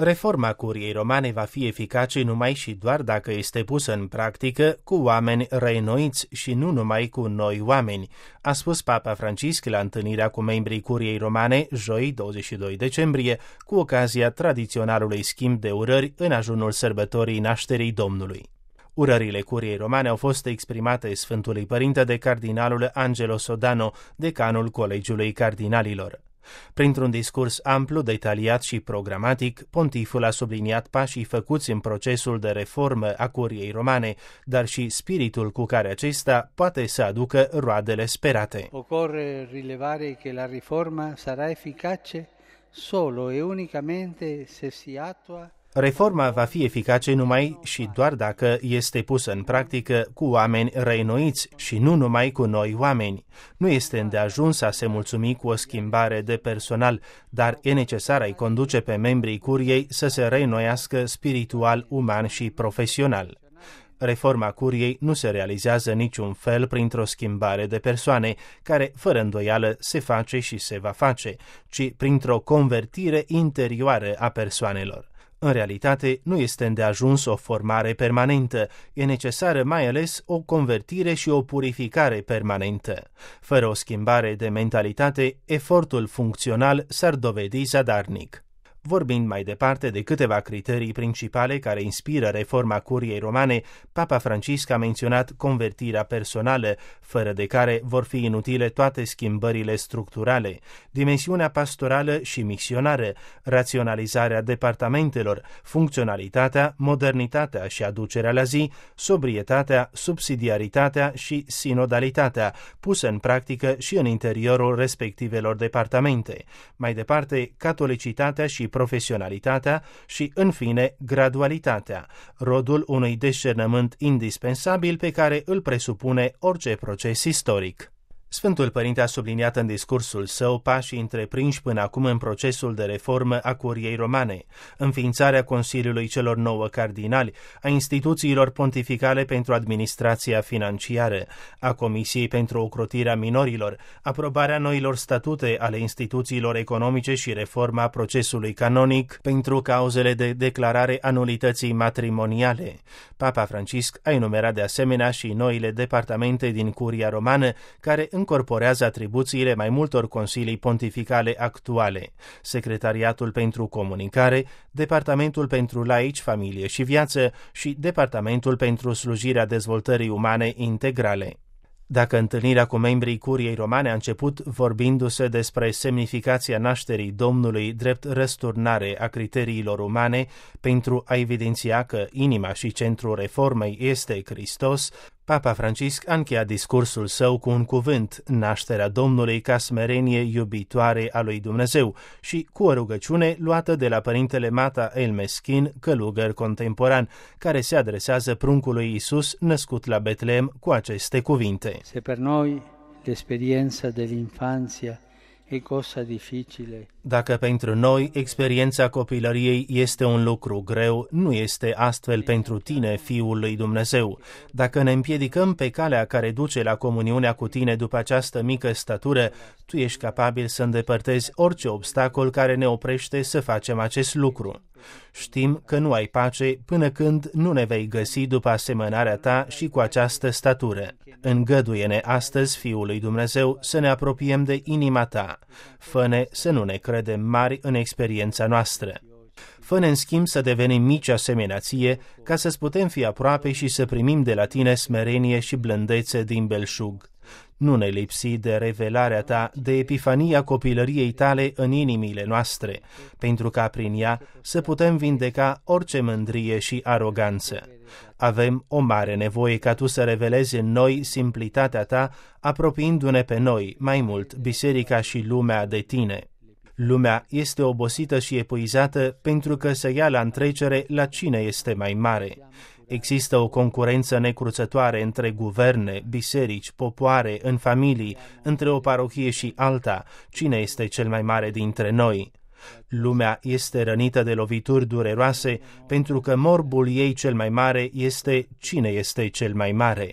Reforma Curiei Romane va fi eficace numai și doar dacă este pusă în practică cu oameni reînnoiți și nu numai cu noi oameni, a spus Papa Francisc la întâlnirea cu membrii Curiei Romane, joi 22 decembrie, cu ocazia tradiționalului schimb de urări în ajunul sărbătorii Nașterii Domnului. Urările Curiei Romane au fost exprimate Sfântului Părinte de cardinalul Angelo Sodano, decanul Colegiului Cardinalilor. Printr-un discurs amplu, detaliat și programatic, pontiful a subliniat pașii făcuți în procesul de reformă a Curiei Romane, dar și spiritul cu care acesta poate să aducă roadele sperate. Occorre rilevare che la riforma sarà efficace solo e unicamente se si attua. Reforma va fi eficace numai și doar dacă este pusă în practică cu oameni reînnoiți și nu numai cu noi oameni. Nu este îndeajuns a se mulțumi cu o schimbare de personal, dar e necesar a-i conduce pe membrii Curiei să se reînnoiască spiritual, uman și profesional. Reforma Curiei nu se realizează niciun fel printr-o schimbare de persoane, care, fără îndoială, se face și se va face, ci printr-o convertire interioară a persoanelor. În realitate, nu este îndeajuns o formare permanentă, e necesară mai ales o convertire și o purificare permanentă. Fără o schimbare de mentalitate, efortul funcțional s-ar dovedi zadarnic. Vorbind mai departe de câteva criterii principale care inspiră reforma Curiei Romane, Papa Francisc a menționat convertirea personală, fără de care vor fi inutile toate schimbările structurale, dimensiunea pastorală și misionară, raționalizarea departamentelor, funcționalitatea, modernitatea și aducerea la zi, sobrietatea, subsidiaritatea și sinodalitatea, pusă în practică și în interiorul respectivelor departamente. Mai departe, catolicitatea și profesionalitatea și, în fine, gradualitatea, rodul unui discernământ indispensabil pe care îl presupune orice proces istoric. Sfântul Părinte a subliniat în discursul său pașii întreprinși până acum în procesul de reformă a Curiei Romane, înființarea Consiliului celor 9 cardinali, a instituțiilor pontificale pentru administrația financiară, a Comisiei pentru ocrotirea minorilor, aprobarea noilor statute ale instituțiilor economice și reforma procesului canonic pentru cauzele de declarare a nulității matrimoniale. Papa Francisc a enumerat de asemenea și noile departamente din Curia Romană, care încorporează atribuțiile mai multor consilii pontificale actuale: Secretariatul pentru Comunicare, Departamentul pentru Laici, Familie și Viață și Departamentul pentru Slujirea Dezvoltării Umane Integrale. Dacă întâlnirea cu membrii Curiei Romane a început vorbindu-se despre semnificația nașterii Domnului drept răsturnare a criteriilor umane pentru a evidenția că inima și centrul reformei este Hristos, Papa Francisc a încheiat discursul său cu un cuvânt: nașterea Domnului ca smerenie iubitoare a lui Dumnezeu, și cu o rugăciune luată de la părintele Mata El Meschin, călugăr contemporan, care se adresează pruncului Iisus născut la Betlehem cu aceste cuvinte: Se per noi l'esperienza dell'infanzia e cosa difficile. Dacă pentru noi experiența copilăriei este un lucru greu, nu este astfel pentru tine, Fiul lui Dumnezeu. Dacă ne împiedicăm pe calea care duce la comuniunea cu tine după această mică statură, tu ești capabil să îndepărtezi orice obstacol care ne oprește să facem acest lucru. Știm că nu ai pace până când nu ne vei găsi după asemănarea ta și cu această statură. Îngăduie-ne astăzi, Fiul lui Dumnezeu, să ne apropiem de inima ta. Fă-ne să nu ne credem mari în experiența noastră. Fă-ne în schimb să devenim mici asemenea ție, ca să-ți putem fi aproape și să primim de la tine smerenie și blândețe din belșug. Nu ne lipsi de revelarea ta, de epifania copilăriei tale în inimile noastre, pentru ca prin ea să putem vindeca orice mândrie și aroganță. Avem o mare nevoie ca tu să revelezi în noi simplitatea ta, apropiindu-ne pe noi, mai mult, biserica și lumea, de tine. Lumea este obosită și epuizată pentru că se ia la întrecere la cine este mai mare. Există o concurență necruțătoare între guverne, biserici, popoare, în familii, între o parohie și alta. Cine este cel mai mare dintre noi? Lumea este rănită de lovituri dureroase pentru că morbul ei cel mai mare este cine este cel mai mare.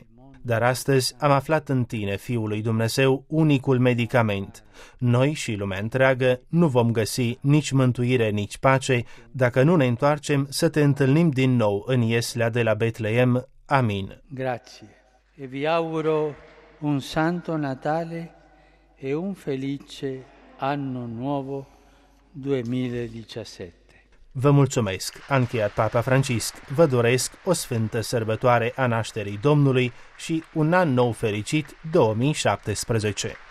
dar astăzi am aflat în tine, Fiul lui Dumnezeu, unicul medicament. Noi și lumea întreagă nu vom găsi nici mântuire, nici pace dacă nu ne întoarcem să te întâlnim din nou în ieslea de la Betleem. Amin. Grazie e vi auguro un Santo Natale e un felice anno nuovo 2017. Vă mulțumesc, a încheiat Papa Francisc. Vă doresc o sfântă sărbătoare a nașterii Domnului și un an nou fericit 2017.